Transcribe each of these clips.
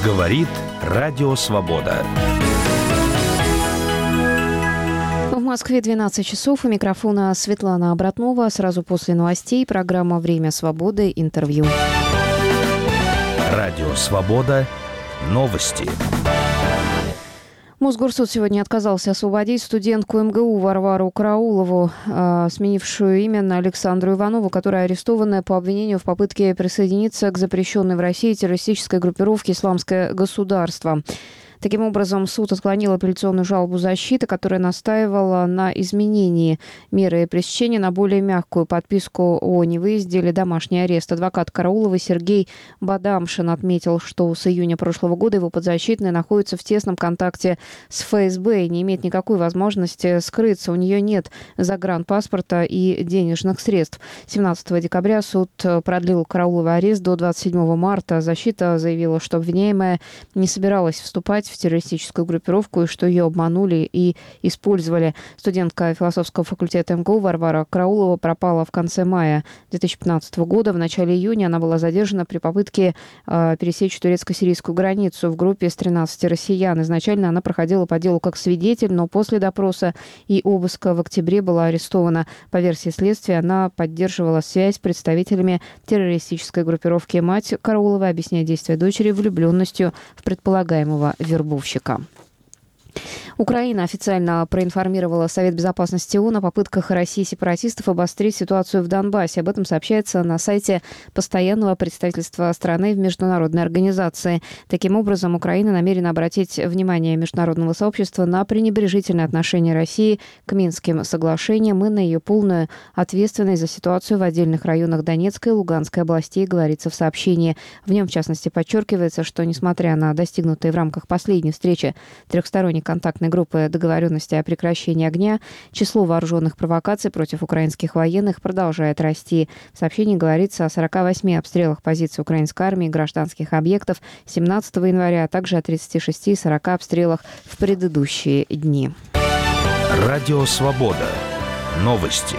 Говорит Радио Свобода. В Москве 12 часов. У микрофона Светлана Обратнова. Сразу после новостей программа «Время свободы. Интервью». Радио Свобода. Новости. Мосгорсуд сегодня отказался освободить студентку МГУ Варвару Караулову, сменившую имя на Александру Иванову, которая арестована по обвинению в попытке присоединиться к запрещенной в России террористической группировке «Исламское государство». Таким образом, суд отклонил апелляционную жалобу защиты, которая настаивала на изменении меры пресечения на более мягкую подписку о невыезде или домашний арест. Адвокат Карауловой Сергей Бадамшин отметил, что с июня прошлого года его подзащитная находится в тесном контакте с ФСБ и не имеет никакой возможности скрыться. У нее нет загранпаспорта и денежных средств. 17 декабря суд продлил Карауловой арест до 27 марта. Защита заявила, что обвиняемая не собиралась вступать в террористическую группировку и что ее обманули и использовали. Студентка философского факультета МГУ Варвара Караулова пропала в конце мая 2015 года. В начале июня она была задержана при попытке пересечь турецко-сирийскую границу в группе из 13 россиян. Изначально она проходила по делу как свидетель, но после допроса и обыска в октябре была арестована. По версии следствия, она поддерживала связь с представителями террористической группировки. Мать Карауловой объясняет действия дочери влюбленностью в предполагаемого вербовщика. Украина официально проинформировала Совет безопасности ООН о попытках России и сепаратистов обострить ситуацию в Донбассе. Об этом сообщается на сайте постоянного представительства страны в международной организации. Таким образом, Украина намерена обратить внимание международного сообщества на пренебрежительное отношение России к Минским соглашениям и на ее полную ответственность за ситуацию в отдельных районах Донецкой и Луганской областей, говорится в сообщении. В нем, в частности, подчеркивается, что, несмотря на достигнутые в рамках последней встречи трехсторонней контактной группы договоренности о прекращении огня, число вооруженных провокаций против украинских военных продолжает расти. В сообщении говорится о 48 обстрелах позиций украинской армии и гражданских объектов 17 января, а также о 36 и 40 обстрелах в предыдущие дни. Радио Свобода. Новости.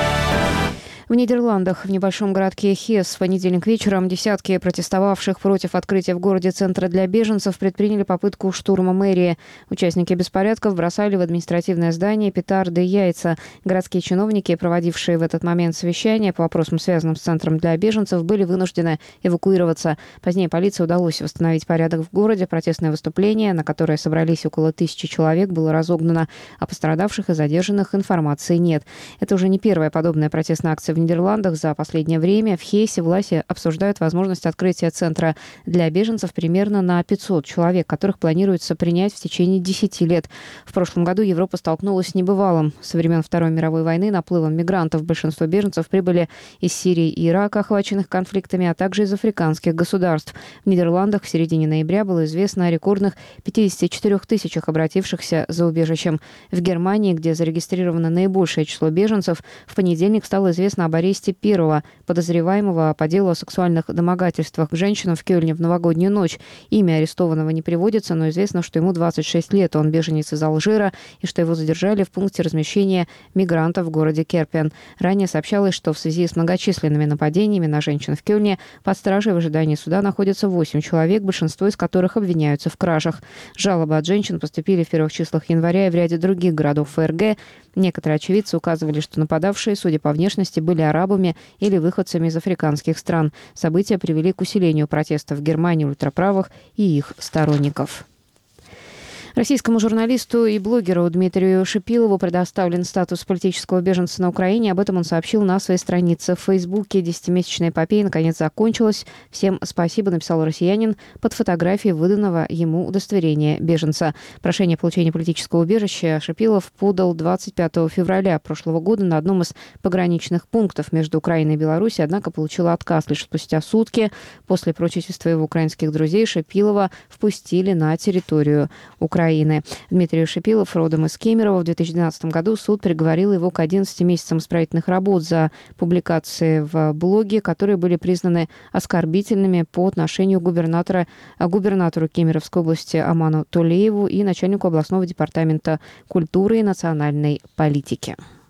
В Нидерландах, в небольшом городке Хес, в понедельник вечером десятки протестовавших против открытия в городе центра для беженцев предприняли попытку штурма мэрии. Участники беспорядков бросали в административное здание петарды и яйца. Городские чиновники, проводившие в этот момент совещание по вопросам, связанным с центром для беженцев, были вынуждены эвакуироваться. Позднее полиции удалось восстановить порядок в городе. Протестное выступление, на которое собрались около 1000 человек, было разогнано. О пострадавших и задержанных информации нет. Это уже не первая подобная протестная акция в Нидерландах. За последнее время в Хессе власти обсуждают возможность открытия центра для беженцев примерно на 500 человек, которых планируется принять в течение 10 лет. В прошлом году Европа столкнулась с небывалым со времен Второй мировой войны наплывом мигрантов. Большинство беженцев прибыли из Сирии и Ирака, охваченных конфликтами, а также из африканских государств. В Нидерландах в середине ноября было известно о рекордных 54 тысячах обратившихся за убежищем. В Германии, где зарегистрировано наибольшее число беженцев, в понедельник стало известно об аресте первого подозреваемого по делу о сексуальных домогательствах к женщинам в Кёльне в новогоднюю ночь. Имя арестованного не приводится, но известно, что ему 26 лет. Он беженец из Алжира и что его задержали в пункте размещения мигрантов в городе Керпен. Ранее сообщалось, что в связи с многочисленными нападениями на женщин в Кёльне под стражей в ожидании суда находятся 8 человек, большинство из которых обвиняются в кражах. Жалобы от женщин поступили в первых числах января и в ряде других городов ФРГ. Некоторые очевидцы указывали, что нападавшие, судя по внешности, были арабами или выходцами из африканских стран. События привели к усилению протестов в Германии ультраправых и их сторонников. Российскому журналисту и блогеру Дмитрию Шипилову предоставлен статус политического беженца на Украине. Об этом он сообщил на своей странице в Фейсбуке. 10-месячная эпопея наконец закончилась. Всем спасибо, написал россиянин под фотографией выданного ему удостоверения беженца. Прошение о получении политического убежища Шипилов подал 25 февраля прошлого года на одном из пограничных пунктов между Украиной и Беларусью, однако получил отказ лишь спустя сутки. После прочительства его украинских друзей Шипилова впустили на территорию Украины. Дмитрий Шипилов, родом из Кемерово, в 2012 году суд приговорил его к 11 месяцам исправительных работ за публикации в блоге, которые были признаны оскорбительными по отношению к губернатору Кемеровской области Аману Толееву и начальнику областного департамента культуры и национальной политики.